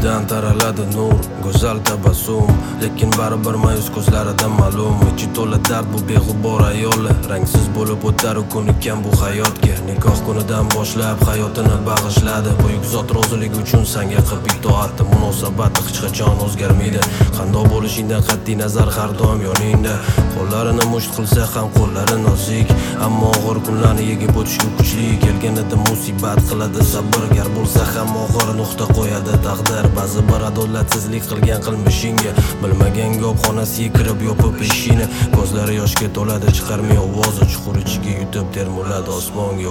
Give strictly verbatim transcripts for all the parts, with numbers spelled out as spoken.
Yuzidan taraladi nur, go'zal tabassum, lekin baribir ma'yus ko'zlarida ma'lum. Ichi to'la dard bu beg'ubor ayoli, rangsiz bo'lib o'tar u ko'nikkan bu hayotga. Nikoh kunidan boshlab hayotini bag'ishladi. Buyuk zot roziligi uchun senga qilib itoatdi. Munosabati hech qachon o'zgarmaydi. Qandoq bo'lishingdan qat'iy nazar har doim yoningda. Qo'llarini musht qilsa ham qo'llari nozik, ammo og'ir kunlarni yegib o'tishga kuchli. Kelganida musibat qiladi sabr, gar bo'lsa ham og'ir nuqta qo'yadi taqdir. Ba'zi bir adolatsizlik qilgan qilmishingga, bilmagan gap xonasiga kirib yopib eshigini. Ko'zlari yoshga to'ladi, chiqarmay ovozi, chuqur ichiga yutib termuladi osmonga.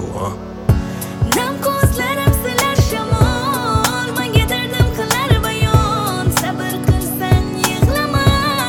Nam ko'zlarim silar shamol, menga dardim qilar bayon. Sabr qilsang yig'lama,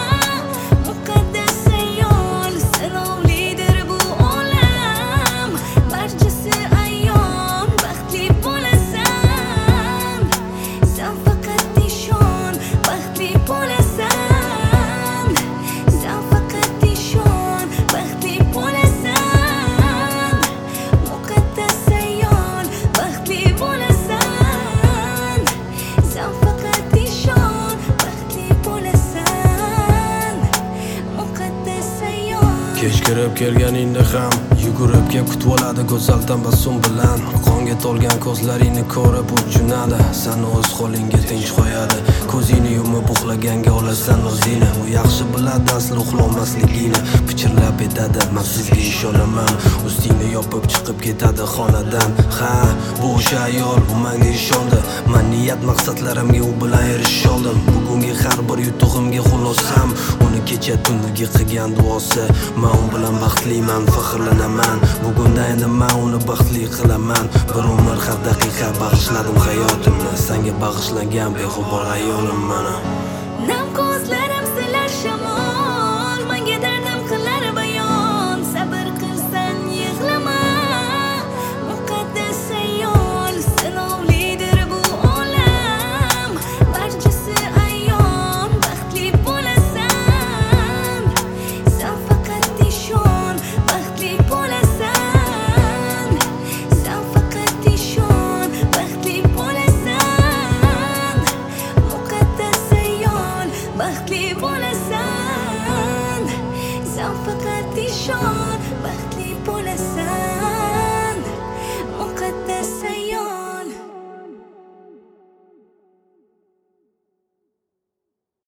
muqaddas ayol. Sinovlidir bu olam, barchasi ayon. Baxtli bo'lasan, sen faqat ishon. Baxtli bo'lasan, sen faqat ishon. Baxtli bo'lasan, muqaddas ayol. Baxtli bo'lasan, sen faqat ishon. Baxtli bo'lasan, muqaddas ayol. Kech kirib kelganingda ham yugurib kelib kutib oladi go'zal tabassum bilan. Qonga to'lgan ko'zlaringni ko'rib u junadi, seni o'z qo'lingga tinch qo'yadi. Ko'zingni yumib uxlaganga olasan o'zingni. U yaxshi biladi asli uxlolmasligingni. Pichirlab aytadi, men sizga ishonaman. Ustingni yopib chiqib ketadi xonadan. Ha, bu o'sha ayol, u menga ishondi. Men niyat maqsadlarimga u bilan erisha oldim. Bugungi har bir yutug'imga xulosam uni kecha tundugi qilgan duosi. Men u bilan baxtliman, faxrlanaman. Bugunda endi men uni baxtli qilaman. Bir umr har daqiqa bag'ishladim hayotimni, senga bag'ishlangan beg'ubor ayolim mana. Nam